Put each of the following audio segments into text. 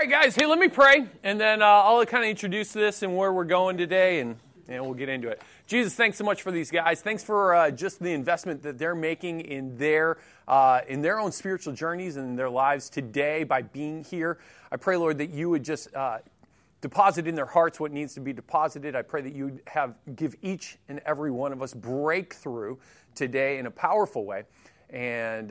right, guys. Hey, let me pray, and then I'll kind of introduce this and where we're going today, and we'll get into it. Jesus, thanks so much for these guys. Thanks for just the investment that they're making in their own spiritual journeys and in their lives today by being here. I pray, Lord, that you would just deposit in their hearts what needs to be deposited. I pray that you give each and every one of us breakthrough today in a powerful way. And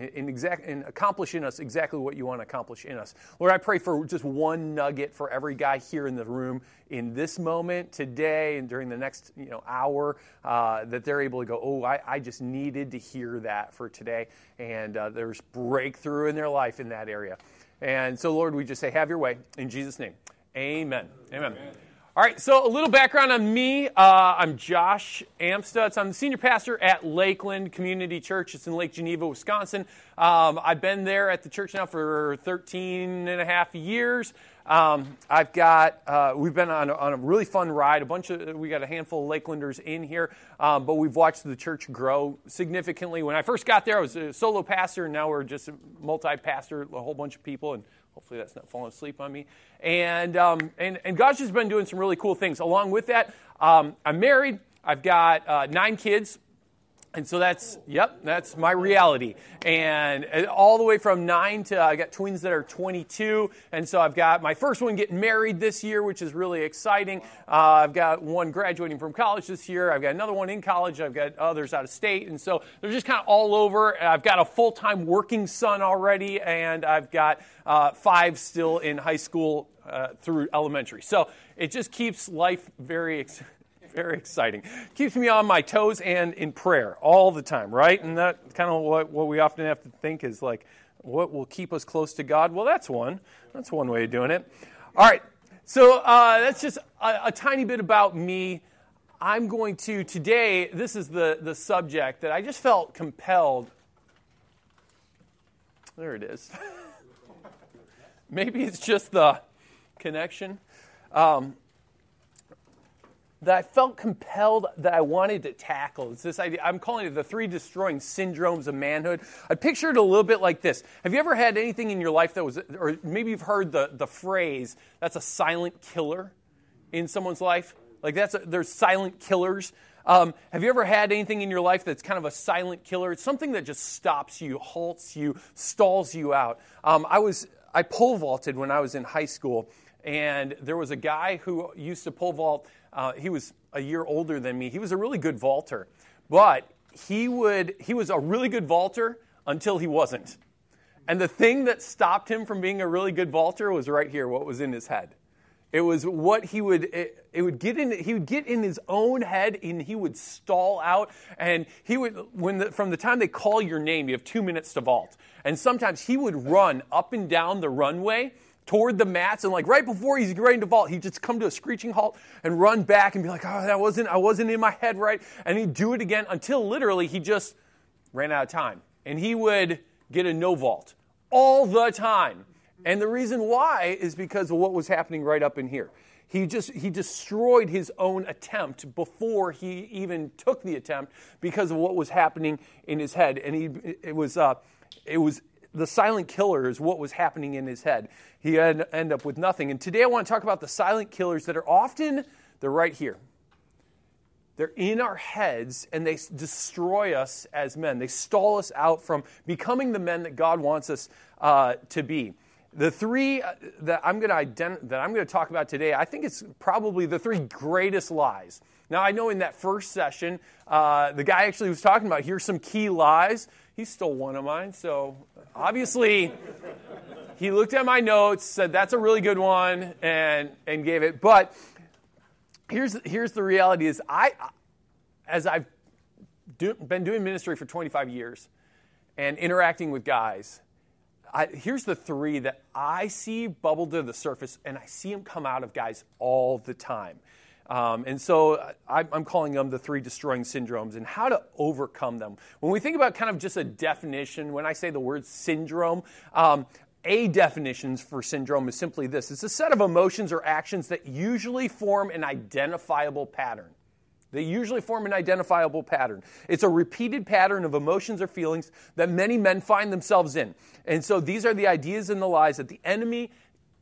in accomplishing us exactly what you want to accomplish in us. Lord, I pray for just one nugget for every guy here in the room in this moment, today, and during the next hour, that they're able to go, I just needed to hear that for today. And there's breakthrough in their life in that area. And so, Lord, we just say, have your way. In Jesus' name, amen. Amen. All right, so a little background on me. I'm Josh Amstutz. I'm the senior pastor at Lakeland Community Church. It's in Lake Geneva, Wisconsin. I've been there at the church now for 13 and a half years. We've been on a really fun ride. We got a handful of Lakelanders in here, but we've watched the church grow significantly. When I first got there, I was a solo pastor, and now we're just a multi-pastor, a whole bunch of people, and hopefully that's not falling asleep on me. And God's just been doing some really cool things. Along with that, I'm married. I've got 9 kids. And so that's my reality. And all the way from 9 to, I got twins that are 22. And so I've got my first one getting married this year, which is really exciting. I've got one graduating from college this year. I've got another one in college. I've got others out of state. And so they're just kind of all over. I've got a full-time working son already. And I've got 5 still in high school through elementary. So it just keeps life very exciting. Keeps me on my toes and in prayer all the time, right? And that's kind of what we often have to think is like, what will keep us close to God? Well, that's one way of doing it. All right, so that's just a tiny bit about me. I'm going to, today, this is the subject that I just felt compelled. There it is. Maybe it's just the connection. That I felt compelled that I wanted to tackle. It's this idea. I'm calling it the 3 destroying syndromes of manhood. I picture it a little bit like this. Have you ever had anything in your life that was, or maybe you've heard the phrase, that's a silent killer in someone's life? Like there's silent killers. Have you ever had anything in your life that's kind of a silent killer? It's something that just stops you, halts you, stalls you out. I pole vaulted when I was in high school, and there was a guy who used to pole vault. He was a year older than me. He was a really good vaulter, but he was a really good vaulter until he wasn't. And the thing that stopped him from being a really good vaulter was right here, what was in his head. It was what he would get in his own head, and he would stall out, and from the time they call your name, you have 2 minutes to vault. And sometimes he would run up and down the runway toward the mats, and like right before he's ready to vault, he'd just come to a screeching halt and run back and be like, I wasn't in my head right. And he'd do it again until literally he just ran out of time. And he would get a no vault all the time. And the reason why is because of what was happening right up in here. He destroyed his own attempt before he even took the attempt because of what was happening in his head. And it was the silent killer is what was happening in his head. He had end up with nothing. And today I want to talk about the silent killers that they're right here. They're in our heads, and they destroy us as men. They stall us out from becoming the men that God wants us to be. The 3 that I'm going to talk about today, I think it's probably the 3 greatest lies. Now, I know in that first session, the guy actually was talking about, here's some key lies. He stole one of mine, so obviously he looked at my notes, said that's a really good one, and gave it. But here's the reality is as I've been doing ministry for 25 years and interacting with guys, here's the 3 that I see bubble to the surface, and I see them come out of guys all the time. And so I'm calling them the 3 destroying syndromes and how to overcome them. When we think about kind of just a definition, when I say the word syndrome, a definition for syndrome is simply this. It's a set of emotions or actions that usually form an identifiable pattern. It's a repeated pattern of emotions or feelings that many men find themselves in. And so these are the ideas and the lies that the enemy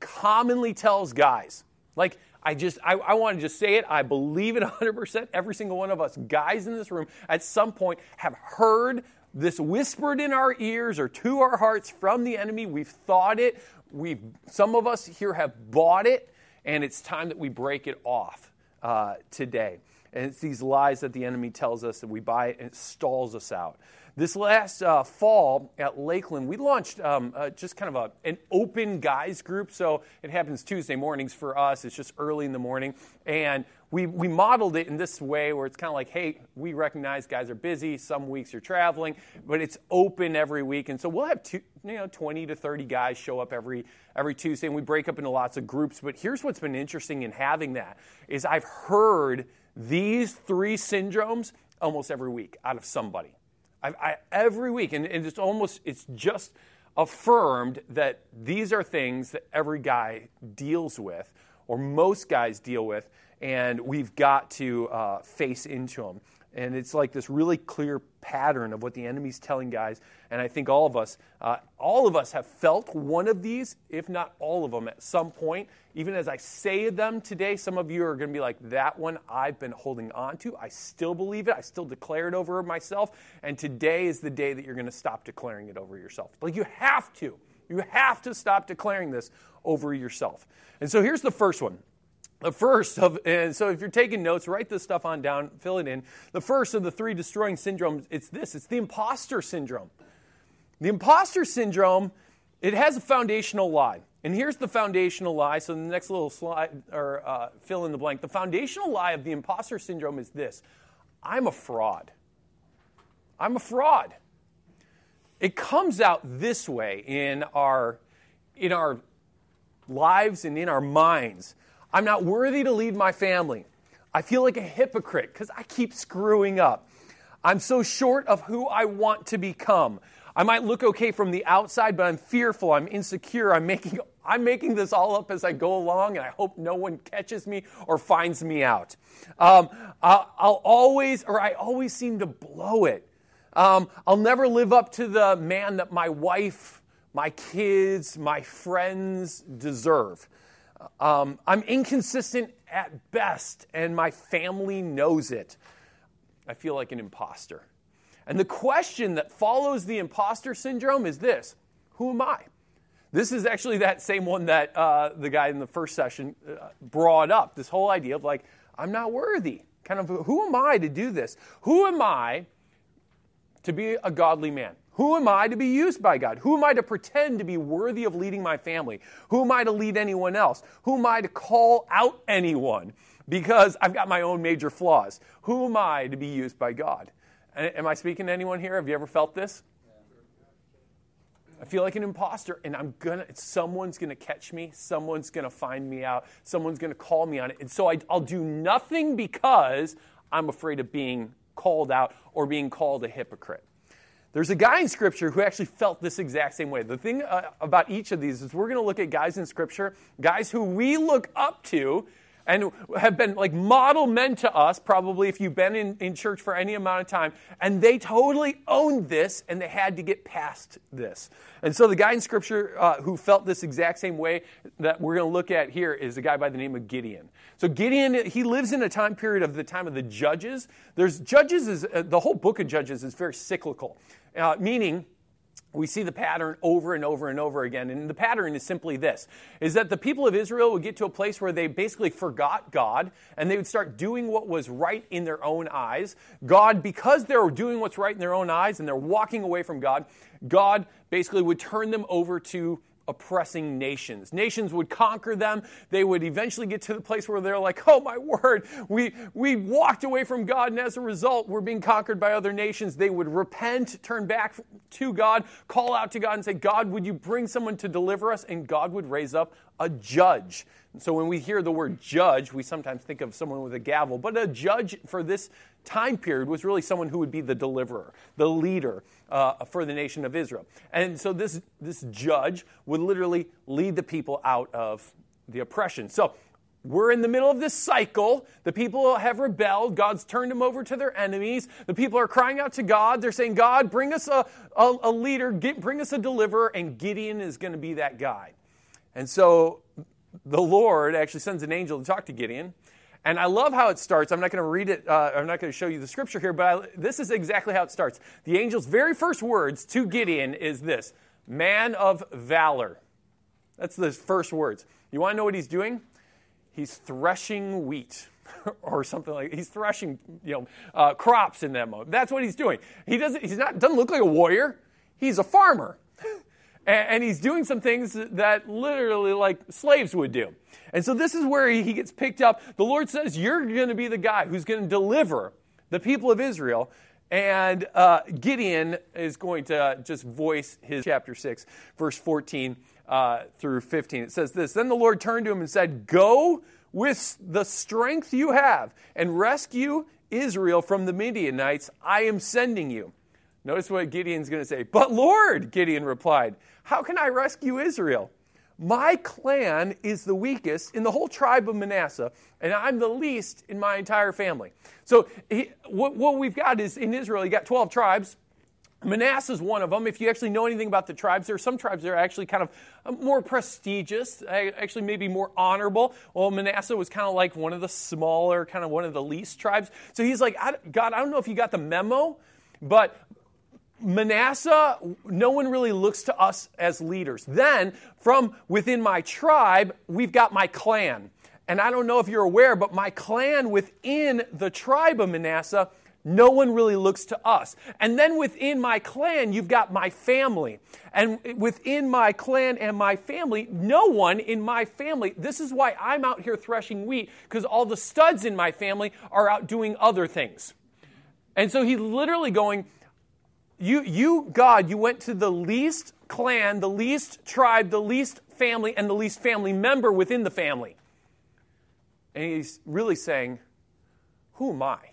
commonly tells guys, like, I want to just say it, I believe it 100%, every single one of us guys in this room at some point have heard this whispered in our ears or to our hearts from the enemy. We've thought it, some of us here have bought it, and it's time that we break it off today. And it's these lies that the enemy tells us that we buy it and it stalls us out. This last fall at Lakeland, we launched just kind of an open guys group. So it happens Tuesday mornings for us. It's just early in the morning. And we modeled it in this way where it's kind of like, hey, we recognize guys are busy. Some weeks you're traveling, but it's open every week. And so we'll have 20 to 30 guys show up every Tuesday, and we break up into lots of groups. But here's what's been interesting in having that is I've heard these 3 syndromes almost every week out of somebody. Every week, and it's just affirmed that these are things that every guy deals with, or most guys deal with, and we've got to face into them. And it's like this really clear pattern of what the enemy's telling guys. And I think all of us have felt one of these, if not all of them, at some point. Even as I say them today, some of you are going to be like, that one I've been holding on to. I still believe it. I still declare it over myself. And today is the day that you're going to stop declaring it over yourself. Like, you have to. You have to stop declaring this over yourself. And so here's the first one. The first of, and so if you're taking notes, write this stuff on down, fill it in. The first of the 3 destroying syndromes, it's the imposter syndrome. The imposter syndrome, it has a foundational lie. And here's the foundational lie. So the next little slide, or fill in the blank. The foundational lie of the imposter syndrome is this: I'm a fraud. I'm a fraud. It comes out this way in our lives and in our minds. I'm not worthy to lead my family. I feel like a hypocrite because I keep screwing up. I'm so short of who I want to become. I might look okay from the outside, but I'm fearful. I'm insecure. I'm making this all up as I go along, and I hope no one catches me or finds me out. I always seem to blow it. I'll never live up to the man that my wife, my kids, my friends deserve. I'm inconsistent at best, and my family knows it. I feel like an imposter. And the question that follows the imposter syndrome is this: who am I? This is actually that same one that the guy in the first session brought up, this whole idea of like, I'm not worthy. Kind of, who am I to do this? Who am I to be a godly man? Who am I to be used by God? Who am I to pretend to be worthy of leading my family? Who am I to lead anyone else? Who am I to call out anyone because I've got my own major flaws? Who am I to be used by God? Am I speaking to anyone here? Have you ever felt this? I feel like an imposter, and someone's going to catch me. Someone's going to find me out. Someone's going to call me on it. And so I'll do nothing because I'm afraid of being called out or being called a hypocrite. There's a guy in Scripture who actually felt this exact same way. The thing about each of these is we're going to look at guys in Scripture, guys who we look up to and have been like model men to us, probably if you've been in church for any amount of time, and they totally owned this, and they had to get past this. And so the guy in Scripture who felt this exact same way that we're going to look at here is a guy by the name of Gideon. So Gideon, he lives in a time period of the time of the Judges. The whole book of Judges is very cyclical, meaning we see the pattern over and over and over again. And the pattern is simply this, is that the people of Israel would get to a place where they basically forgot God, and they would start doing what was right in their own eyes. God, because they were doing what's right in their own eyes and they're walking away from God, God basically would turn them over to oppressing nations. Nations would conquer them. They would eventually get to the place where they're like, oh my word, we walked away from God, and as a result, we're being conquered by other nations. They would repent, turn back to God, call out to God and say, God, would you bring someone to deliver us? And God would raise up a judge. And so when we hear the word judge, we sometimes think of someone with a gavel, but a judge for this time period was really someone who would be the deliverer, the leader for the nation of Israel. And so this judge would literally lead the people out of the oppression. So we're in the middle of this cycle. The people have rebelled. God's turned them over to their enemies. The people are crying out to God. They're saying, God, bring us a leader, bring us a deliverer, and Gideon is going to be that guy. And so the Lord actually sends an angel to talk to Gideon. And I love how it starts. I'm not going to read it. I'm not going to show you the scripture here, but this is exactly how it starts. The angel's very first words to Gideon is this: man of valor. That's the first words. You want to know what he's doing? He's threshing wheat or something like that. He's threshing, crops in that moment. That's what he's doing. Doesn't look like a warrior. He's a farmer. And he's doing some things that literally like slaves would do. And so this is where he gets picked up. The Lord says, you're going to be the guy who's going to deliver the people of Israel. And Gideon is going to just voice his chapter 6, verse 14 through 15. It says this: Then the Lord turned to him and said, go with the strength you have and rescue Israel from the Midianites. I am sending you. Notice what Gideon's going to say. But Lord, Gideon replied, how can I rescue Israel? My clan is the weakest in the whole tribe of Manasseh, and I'm the least in my entire family. So what we've got is, in Israel, you got 12 tribes. Manasseh is one of them. If you actually know anything about the tribes, there are some tribes that are actually kind of more prestigious, actually maybe more honorable. Well, Manasseh was kind of like one of the smaller, kind of one of the least tribes. So he's like, God, I don't know if you got the memo, but Manasseh, no one really looks to us as leaders. Then, from within my tribe, we've got my clan. And I don't know if you're aware, but my clan within the tribe of Manasseh, no one really looks to us. And then within my clan, you've got my family. And within my clan and my family, no one in my family. This is why I'm out here threshing wheat, because all the studs in my family are out doing other things. And so he's literally going, God, you went to the least clan, the least tribe, the least family, and the least family member within the family. And he's really saying, who am I?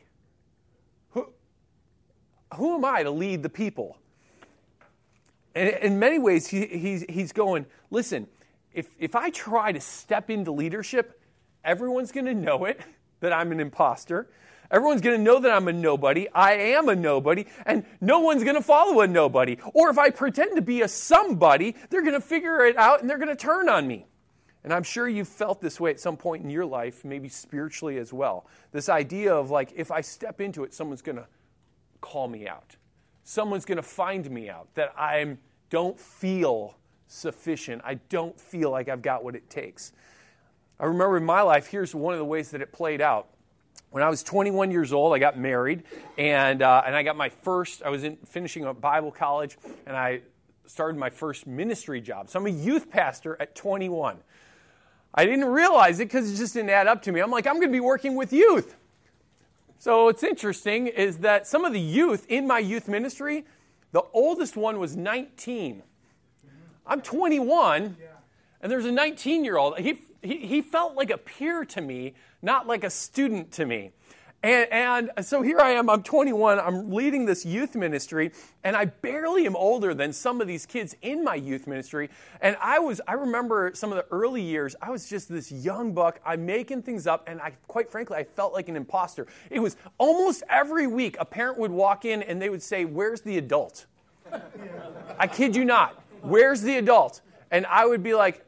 Who am I to lead the people? And in many ways, he's going, listen, if I try to step into leadership, everyone's going to know it, that I'm an imposter. Everyone's going to know that I'm a nobody. I am a nobody, and no one's going to follow a nobody. Or if I pretend to be a somebody, they're going to figure it out, and they're going to turn on me. And I'm sure you've felt this way at some point in your life, maybe spiritually as well. This idea of like, if I step into it, someone's going to call me out. Someone's going to find me out, that I don't feel sufficient. I don't feel like I've got what it takes. I remember in my life, here's one of the ways that it played out. When I was 21 years old, I got married, and I got my first, I was finishing up Bible college, and I started my first ministry job. So I'm a youth pastor at 21. I didn't realize it because it just didn't add up to me. I'm like, I'm going to be working with youth. So what's interesting is that some of the youth in my youth ministry, the oldest one was 19. I'm 21, and there's a 19-year-old. He felt like a peer to me, not like a student to me. And so here I am, I'm 21, I'm leading this youth ministry, and I barely am older than some of these kids in my youth ministry. And I remember some of the early years, I was just this young buck, I'm making things up, and quite frankly, I felt like an imposter. It was almost every week, a parent would walk in and they would say, where's the adult? I kid you not, where's the adult? And I would be like,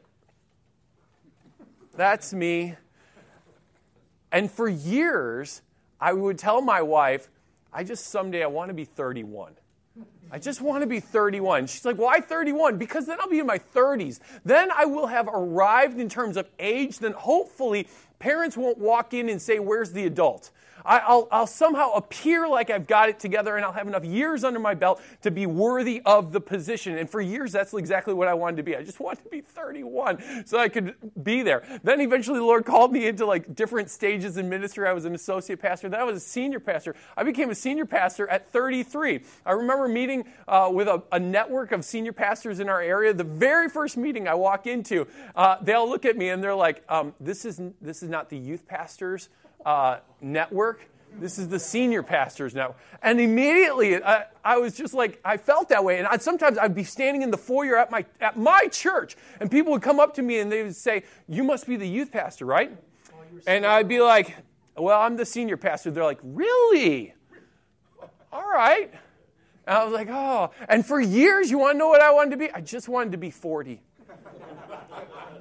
that's me. And for years, I would tell my wife, someday I want to be 31. I just want to be 31. She's like, why 31? Because then I'll be in my 30s. Then I will have arrived in terms of age. Then hopefully parents won't walk in and say, where's the adult? I'll somehow appear like I've got it together, and I'll have enough years under my belt to be worthy of the position. And for years, that's exactly what I wanted to be. I just wanted to be 31 so I could be there. Then eventually the Lord called me into like different stages in ministry. I was an associate pastor. Then I was a senior pastor. I became a senior pastor at 33. I remember meeting with a network of senior pastors in our area. The very first meeting I walk into, they all look at me and they're like, this is not the youth pastors network. This is the senior pastors network. And immediately, I was just like, I felt that way. And sometimes I'd be standing in the foyer at my church, and people would come up to me and they would say, you must be the youth pastor, right? And I'd be like, well, I'm the senior pastor. They're like, really? All right. And I was like, oh. And for years, you want to know what I wanted to be? I just wanted to be 40.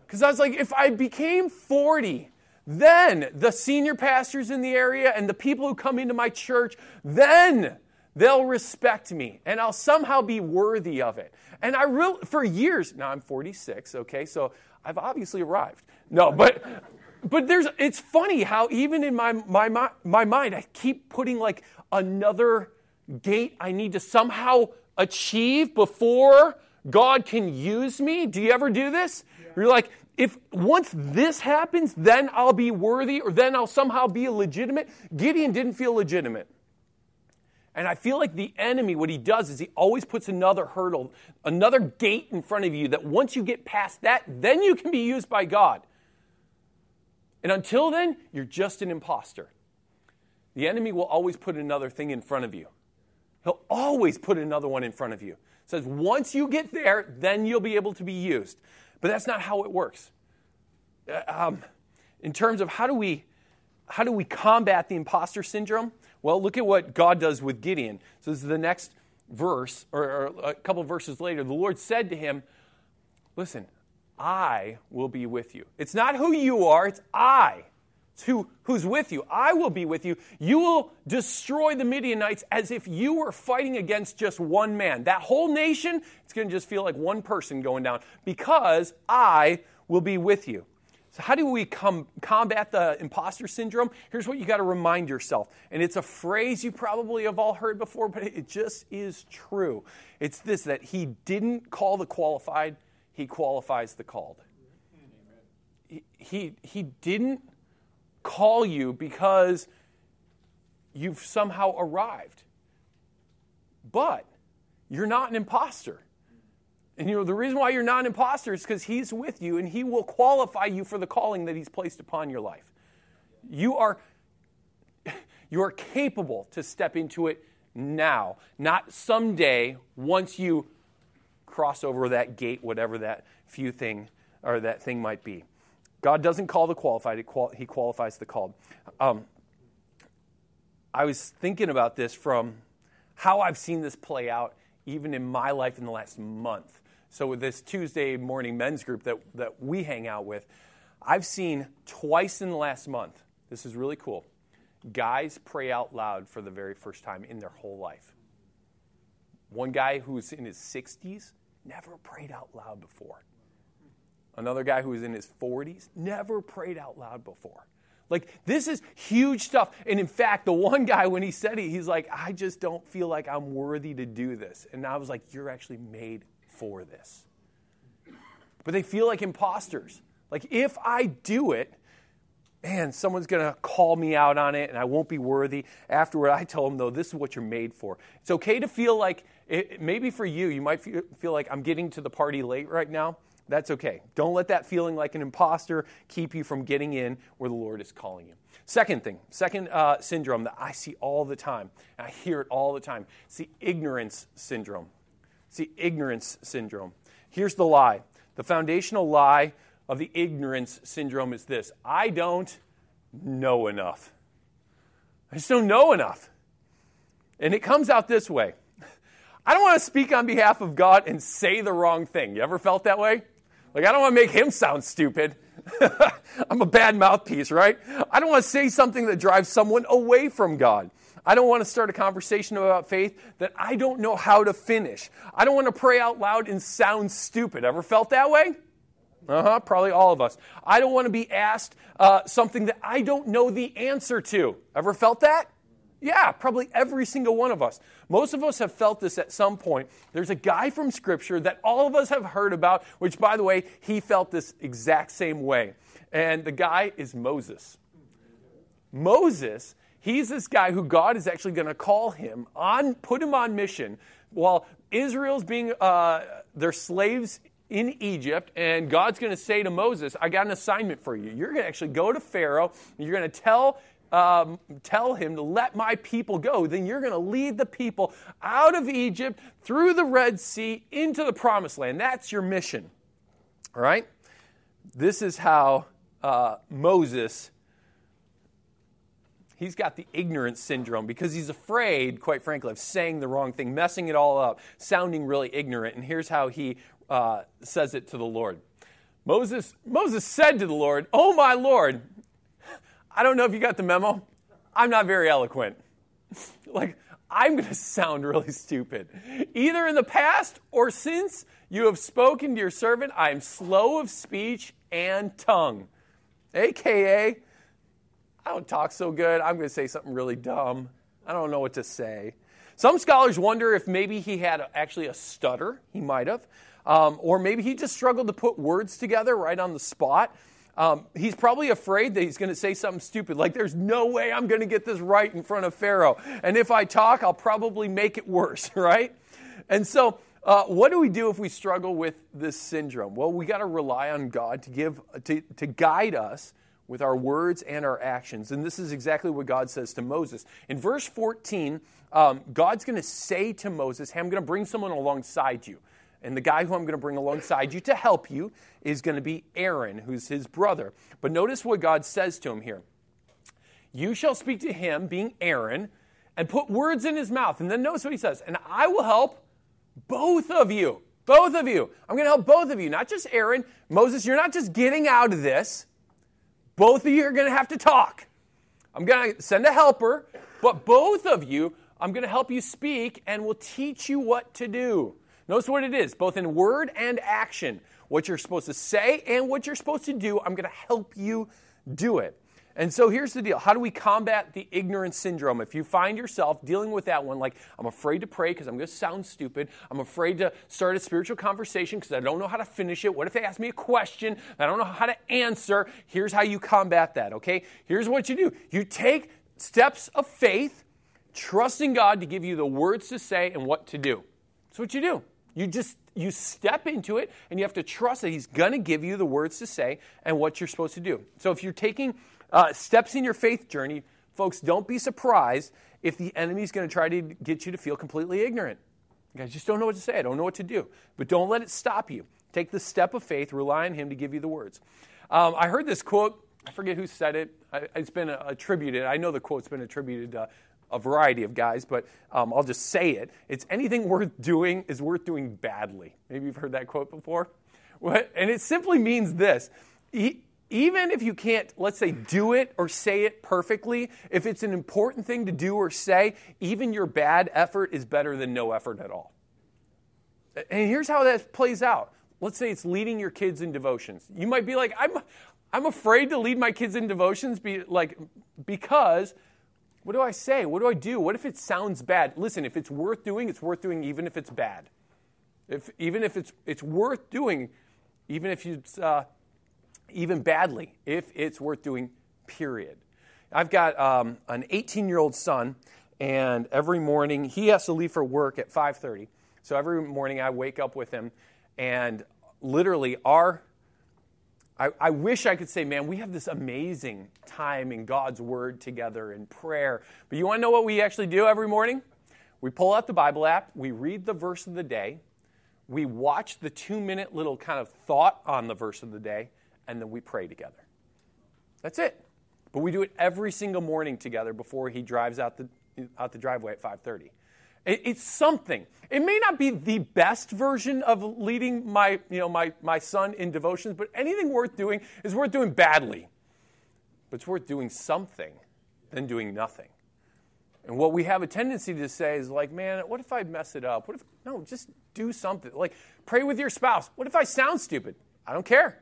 Because I was like, if I became 40, then the senior pastors in the area and the people who come into my church, then they'll respect me, and I'll somehow be worthy of it. And for years, now I'm 46, okay, so I've obviously arrived. No, but it's funny how even in my mind, I keep putting like another gate I need to somehow achieve before God can use me. Do you ever do this? Yeah. You're like, if once this happens, then I'll be worthy, or then I'll somehow be legitimate. Gideon didn't feel legitimate. And I feel like the enemy, what he does is he always puts another hurdle, another gate in front of you that once you get past that, then you can be used by God. And until then, you're just an imposter. The enemy will always put another thing in front of you. He'll always put another one in front of you. It says once you get there, then you'll be able to be used. But that's not how it works. In terms of how do we combat the imposter syndrome? Well, look at what God does with Gideon. So this is the next verse, or a couple of verses later. The Lord said to him, listen, I will be with you. It's not who you are, it's I. It's who's with you. I will be with you. You will destroy the Midianites as if you were fighting against just one man. That whole nation, it's going to just feel like one person going down because I will be with you. So how do we combat the imposter syndrome? Here's what you got to remind yourself. And it's a phrase you probably have all heard before, but it just is true. It's this, that he didn't call the qualified, he qualifies the called. He didn't call you because you've somehow arrived. But you're not an imposter. And the reason why you're not an imposter is because he's with you and he will qualify you for the calling that he's placed upon your life. You are capable to step into it now, not someday once you cross over that gate, whatever that thing might be. God doesn't call the qualified, he qualifies the called. I was thinking about this from how I've seen this play out even in my life in the last month. So with this Tuesday morning men's group that we hang out with, I've seen twice in the last month, this is really cool, guys pray out loud for the very first time in their whole life. One guy who's in his 60s never prayed out loud before. Another guy who was in his 40s never prayed out loud before. Like, this is huge stuff. And in fact, the one guy, when he said it, he's like, I just don't feel like I'm worthy to do this. And I was like, you're actually made for this. But they feel like imposters. Like, if I do it, man, someone's going to call me out on it and I won't be worthy. Afterward, I tell them, though, this is what you're made for. It's okay to feel like, maybe for you might feel like I'm getting to the party late right now. That's okay. Don't let that feeling like an imposter keep you from getting in where the Lord is calling you. Second syndrome that I see all the time, and I hear it all the time, it's the ignorance syndrome. It's the ignorance syndrome. Here's the lie. The foundational lie of the ignorance syndrome is this: I don't know enough. I just don't know enough. And it comes out this way. I don't want to speak on behalf of God and say the wrong thing. You ever felt that way? Like, I don't want to make him sound stupid. I'm a bad mouthpiece, right? I don't want to say something that drives someone away from God. I don't want to start a conversation about faith that I don't know how to finish. I don't want to pray out loud and sound stupid. Ever felt that way? Probably all of us. I don't want to be asked something that I don't know the answer to. Ever felt that? Yeah, probably every single one of us. Most of us have felt this at some point. There's a guy from Scripture that all of us have heard about, which, by the way, he felt this exact same way. And the guy is Moses. Moses, he's this guy who God is actually going to call him put him on mission while Israel's being their slaves in Egypt, and God's going to say to Moses, I got an assignment for you. You're going to actually go to Pharaoh, and you're going to tell him to let my people go. Then you're going to lead the people out of Egypt, through the Red Sea, into the Promised Land. That's your mission. All right? This is how Moses, he's got the ignorance syndrome because he's afraid, quite frankly, of saying the wrong thing, messing it all up, sounding really ignorant. And here's how he says it to the Lord. Moses said to the Lord, "Oh, my Lord, I don't know if you got the memo. I'm not very eloquent. Like, I'm going to sound really stupid. Either in the past or since you have spoken to your servant, I am slow of speech and tongue." AKA, I don't talk so good. I'm going to say something really dumb. I don't know what to say. Some scholars wonder if maybe he had actually a stutter. He might have. Or maybe he just struggled to put words together right on the spot. He's probably afraid that he's going to say something stupid, like there's no way I'm going to get this right in front of Pharaoh. And if I talk, I'll probably make it worse, right? And so what do we do if we struggle with this syndrome? Well, we got to rely on God to guide us with our words and our actions. And this is exactly what God says to Moses. In verse 14, God's going to say to Moses, "Hey, I'm going to bring someone alongside you. And the guy who I'm going to bring alongside you to help you is going to be Aaron, who's his brother." But notice what God says to him here. "You shall speak to him," being Aaron, "and put words in his mouth." And then notice what he says. "And I will help both of you." Both of you. I'm going to help both of you, not just Aaron. Moses, you're not just getting out of this. Both of you are going to have to talk. I'm going to send a helper, but both of you, I'm going to help you speak and will teach you what to do. Notice what it is, both in word and action. What you're supposed to say and what you're supposed to do, I'm going to help you do it. And so here's the deal. How do we combat the ignorance syndrome? If you find yourself dealing with that one, like, I'm afraid to pray because I'm going to sound stupid. I'm afraid to start a spiritual conversation because I don't know how to finish it. What if they ask me a question I don't know how to answer? Here's how you combat that, okay? Here's what you do. You take steps of faith, trusting God to give you the words to say and what to do. That's what you do. You step into it, and you have to trust that He's going to give you the words to say and what you're supposed to do. So if you're taking steps in your faith journey, folks, don't be surprised if the enemy's going to try to get you to feel completely ignorant. You guys just don't know what to say. I don't know what to do. But don't let it stop you. Take the step of faith. Rely on Him to give you the words. I heard this quote. I forget who said it. It's been attributed. I know the quote's been attributed a variety of guys, but I'll just say it. It's anything worth doing is worth doing badly. Maybe you've heard that quote before. And it simply means this. Even if you can't, let's say, do it or say it perfectly, if it's an important thing to do or say, even your bad effort is better than no effort at all. And here's how that plays out. Let's say it's leading your kids in devotions. You might be like, I'm afraid to lead my kids in devotions because what do I say? What do I do? What if it sounds bad? Listen, if it's worth doing even if it's bad. Even if it's worth doing, even if it's even badly, if it's worth doing, period. I've got an 18-year-old son, and every morning he has to leave for work at 5:30. So every morning I wake up with him, and literally I wish I could say, man, we have this amazing time in God's Word together in prayer. But you want to know what we actually do every morning? We pull out the Bible app, we read the verse of the day, we watch the 2-minute little kind of thought on the verse of the day, and then we pray together. That's it. But we do it every single morning together before he drives out the driveway at 5:30. It's something. It may not be the best version of leading my son in devotions, but anything worth doing is worth doing badly. But it's worth doing something than doing nothing. And what we have a tendency to say is like, man, what if I mess it up? No, just do something. Like, pray with your spouse. What if I sound stupid? I don't care.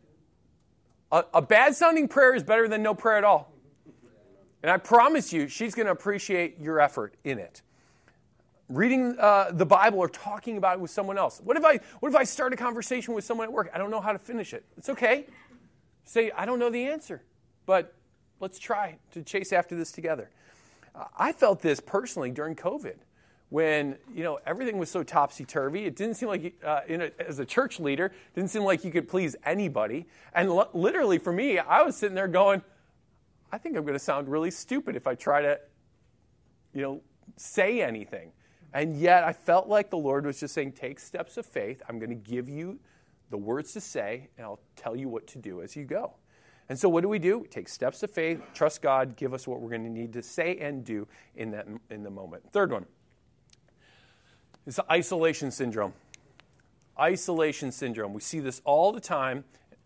A bad-sounding prayer is better than no prayer at all. And I promise you, she's going to appreciate your effort in it. Reading the Bible or talking about it with someone else. What if I start a conversation with someone at work? I don't know how to finish it. It's okay. Say, I don't know the answer, but let's try to chase after this together. I felt this personally during COVID when, everything was so topsy-turvy. It didn't seem like, as a church leader, it didn't seem like you could please anybody. And literally for me, I was sitting there going, I think I'm going to sound really stupid if I try to, say anything. And yet I felt like the Lord was just saying, take steps of faith. I'm going to give you the words to say, and I'll tell you what to do as you go. And so what do? We take steps of faith, trust God, give us what we're going to need to say and do in the moment. Third one is isolation syndrome. Isolation syndrome. We see this all the time.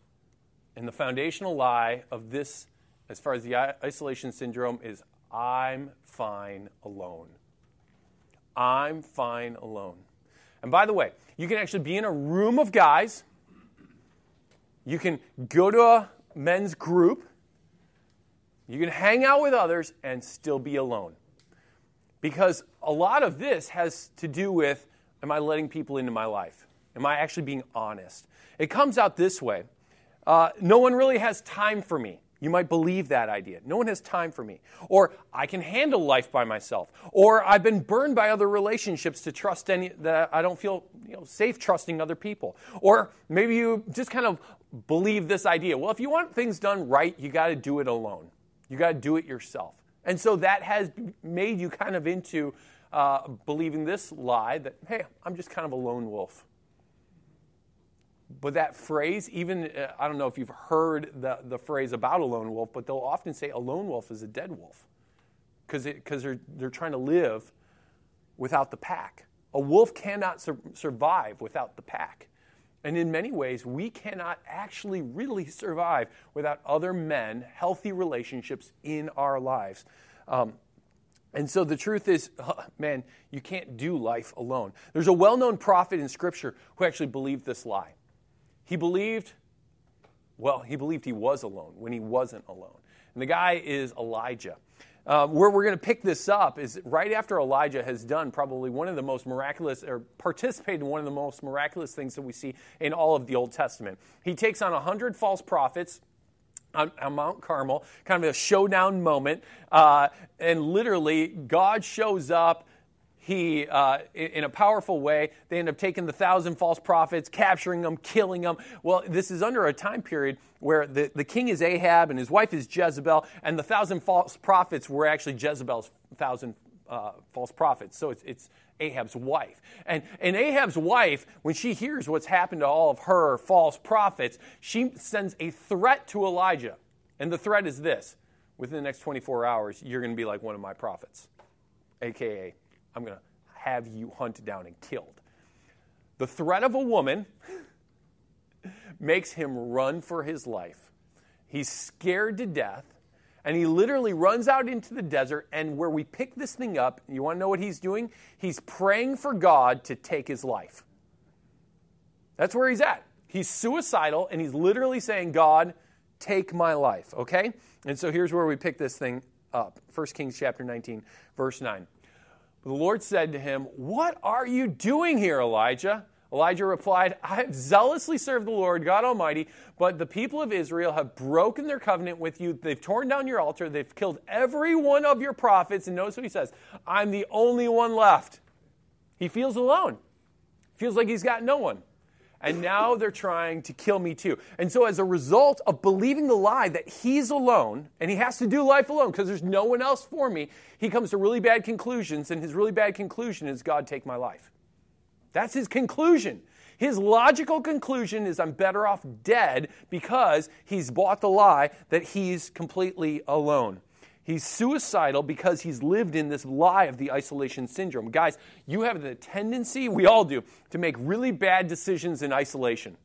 And the foundational lie of this, as far as the isolation syndrome, is I'm fine alone. I'm fine alone. And by the way, you can actually be in a room of guys. You can go to a men's group. You can hang out with others and still be alone. Because a lot of this has to do with, am I letting people into my life? Am I actually being honest? It comes out this way. No one really has time for me. You might believe that idea. No one has time for me. Or I can handle life by myself. Or I've been burned by other relationships to trust that I don't feel safe trusting other people. Or maybe you just kind of believe this idea. Well, if you want things done right, you got to do it alone. You got to do it yourself. And so that has made you kind of into believing this lie that, hey, I'm just kind of a lone wolf. But that phrase, even, I don't know if you've heard the phrase about a lone wolf, but they'll often say a lone wolf is a dead wolf because they're trying to live without the pack. A wolf cannot survive without the pack. And in many ways, we cannot actually really survive without other men, healthy relationships in our lives. And so the truth is, man, you can't do life alone. There's a well-known prophet in Scripture who actually believed this lie. He believed he was alone when he wasn't alone. And the guy is Elijah. Where we're going to pick this up is right after Elijah has done probably one of the most miraculous, or participated in one of the most miraculous things that we see in all of the Old Testament. He takes on 100 false prophets on Mount Carmel, kind of a showdown moment, and literally God shows up. He, in a powerful way, they end up taking the 1,000 false prophets, capturing them, killing them. Well, this is under a time period where the king is Ahab and his wife is Jezebel, and the 1,000 false prophets were actually Jezebel's 1,000 false prophets. So it's Ahab's wife. And Ahab's wife, when she hears what's happened to all of her false prophets, she sends a threat to Elijah. And the threat is this: within the next 24 hours, you're going to be like one of my prophets, a.k.a. I'm going to have you hunted down and killed. The threat of a woman makes him run for his life. He's scared to death, and he literally runs out into the desert, and where we pick this thing up, you want to know what he's doing? He's praying for God to take his life. That's where he's at. He's suicidal, and he's literally saying, God, take my life, okay? And so here's where we pick this thing up. 1 Kings chapter 19, verse 9. The Lord said to him, "What are you doing here, Elijah?" Elijah replied, "I have zealously served the Lord God Almighty, but the people of Israel have broken their covenant with you. They've torn down your altar. They've killed every one of your prophets." And notice what he says: "I'm the only one left." He feels alone. Feels like he's got no one. And now they're trying to kill me too. And so as a result of believing the lie that he's alone, and he has to do life alone because there's no one else for me, he comes to really bad conclusions, and his really bad conclusion is, God, take my life. That's his conclusion. His logical conclusion is, I'm better off dead, because he's bought the lie that he's completely alone. He's suicidal because he's lived in this lie of the isolation syndrome. Guys, you have the tendency, we all do, to make really bad decisions in isolation.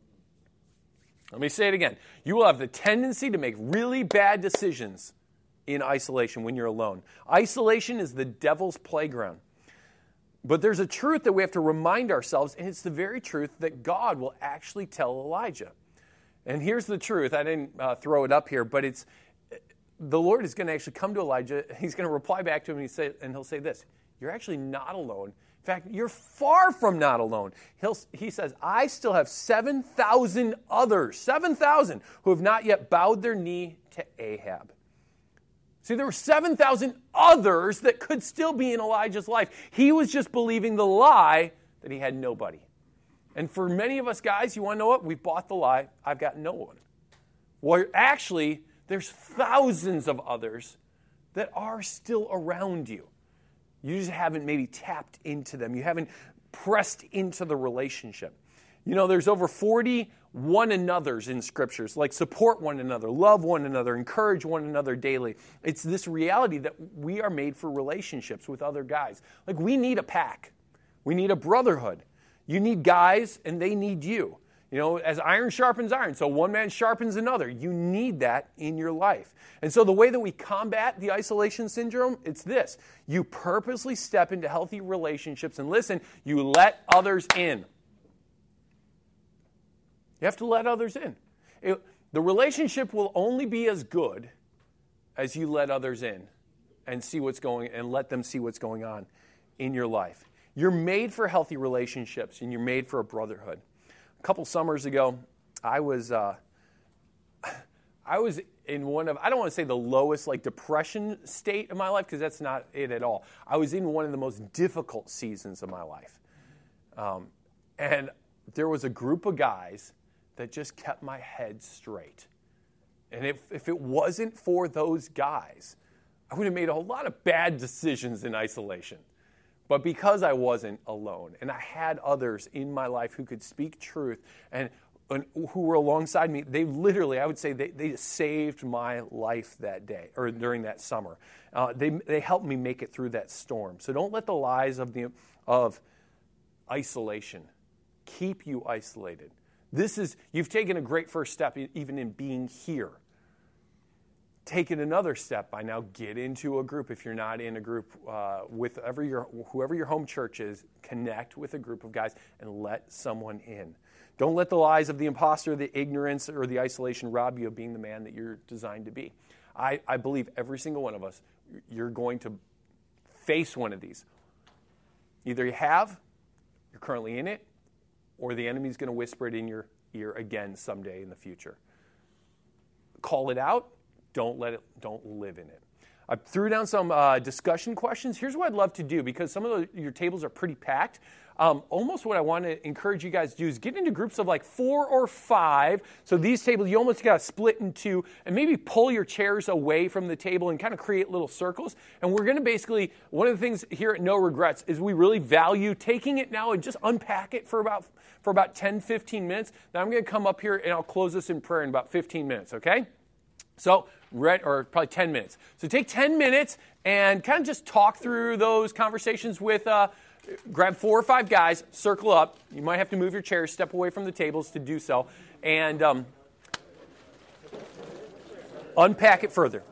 Let me say it again. You will have the tendency to make really bad decisions in isolation when you're alone. Isolation is the devil's playground. But there's a truth that we have to remind ourselves, and it's the very truth that God will actually tell Elijah. And here's the truth. I didn't throw it up here, but it's the Lord is going to actually come to Elijah. He's going to reply back to him, and he'll say this: you're actually not alone. In fact, you're far from not alone. He says, I still have 7,000 others, 7,000, who have not yet bowed their knee to Ahab. See, there were 7,000 others that could still be in Elijah's life. He was just believing the lie that he had nobody. And for many of us guys, you want to know what? We've bought the lie, I've got no one. Well, actually, there's thousands of others that are still around you. You just haven't maybe tapped into them. You haven't pressed into the relationship. You know, there's over 40 one another's in scriptures, like support one another, love one another, encourage one another daily. It's this reality that we are made for relationships with other guys. Like, we need a pack. We need a brotherhood. You need guys, and they need you. As iron sharpens iron, so one man sharpens another. You need that in your life. And so the way that we combat the isolation syndrome, it's this. You purposely step into healthy relationships, and listen, you let others in. You have to let others in. The relationship will only be as good as you let others in and let them see what's going on in your life. You're made for healthy relationships, and you're made for a brotherhood. A couple summers ago, I was in one of, I don't want to say the lowest depression state of my life, because that's not it at all. I was in one of the most difficult seasons of my life. And there was a group of guys that just kept my head straight. And if it wasn't for those guys, I would have made a whole lot of bad decisions in isolation. But because I wasn't alone, and I had others in my life who could speak truth and who were alongside me, they literally, I would say, they saved my life that day, or during that summer. They helped me make it through that storm. So don't let the lies of isolation keep you isolated. You've taken a great first step even in being here. Take it another step by now. Get into a group. If you're not in a group with whoever your home church is, connect with a group of guys and let someone in. Don't let the lies of the imposter, the ignorance, or the isolation rob you of being the man that you're designed to be. I believe every single one of us, you're going to face one of these. Either you have, you're currently in it, or the enemy's going to whisper it in your ear again someday in the future. Call it out. Don't live in it. I threw down some discussion questions. Here's what I'd love to do, because some of your tables are pretty packed. Almost what I want to encourage you guys to do is get into groups of 4 or 5. So these tables, you almost got to split in two, and maybe pull your chairs away from the table and kind of create little circles. And we're going to basically, one of the things here at No Regrets is we really value taking it now and just unpack it for about 10, 15 minutes. Now I'm going to come up here and I'll close this in prayer in about 15 minutes, okay? So, or probably 10 minutes. So take 10 minutes and kind of just talk through those conversations with, grab 4 or 5 guys, circle up. You might have to move your chairs, step away from the tables to do so, and unpack it further.